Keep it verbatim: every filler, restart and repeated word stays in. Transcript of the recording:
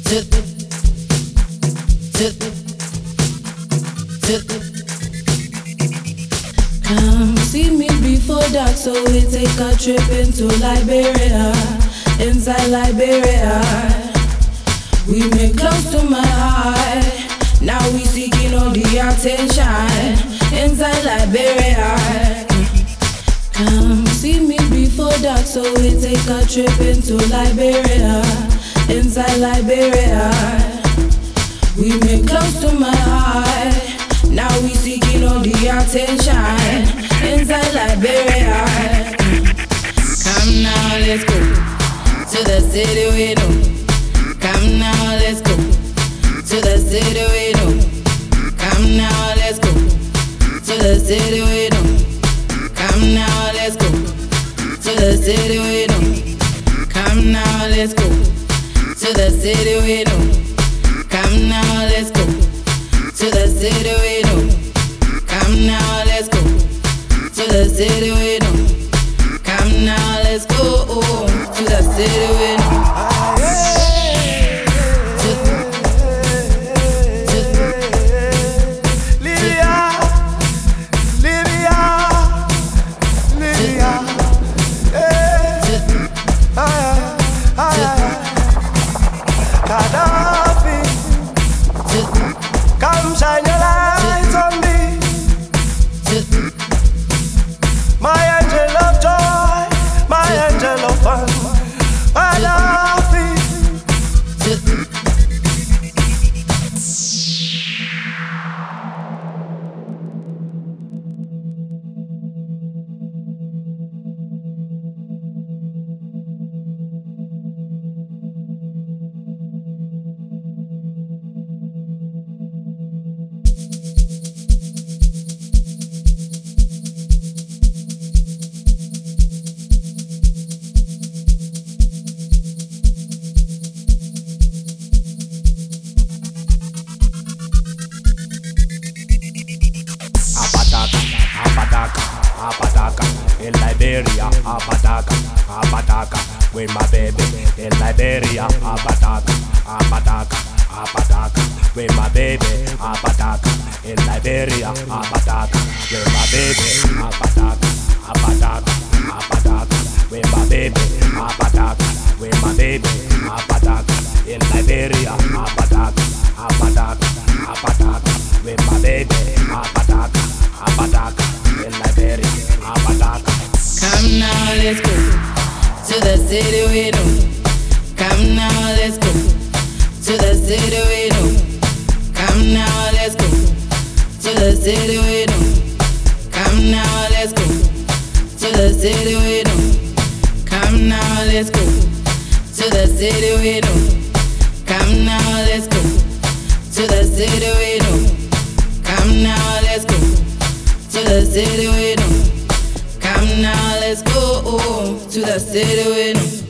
Come see me before dark, so we take a trip into Liberia. Inside Liberia, we make close to my heart. Now we seeking all the attention. Inside Liberia, come see me before dark, so we take a trip into Liberia. Inside Liberia, we make close to my heart. Now we seeking all the attention. Inside Liberia, come now, let's go to the city we know. Come now, let's go to the city we know. Come now, let's go to the city we know. Come now, let's go to the city we know. Come now, let's go to the city we know. Come now, let's go to the city we know. Come now, let's go to the city we know. Come now, let's go to the city we know. Come shine your light on me, my angel of joy, my angel of fun. I love you. Abataka, in Liberia, Abataka, Abataka, with my baby, in Liberia, Abataka, Abataka, Abataka, with my baby, Abataka, in Liberia, Abataka, with my baby, Abataka, Abataka, Abataka, with my baby, Abataka, with my baby, Abataka, in Liberia, Abataka, Abataka, Abataka, with my baby, Abataka, Abataka, in Liberia, Abataka. Come now, let's go to the city we know. Come now, let's go to the city we know. Come now, let's go to the city we know. Come now, let's go to the city we know. Come now, let's go to the city we know. Come now, let's go to the city we know. Come now, let's go to the city we know. Come now, let's go to the city we know.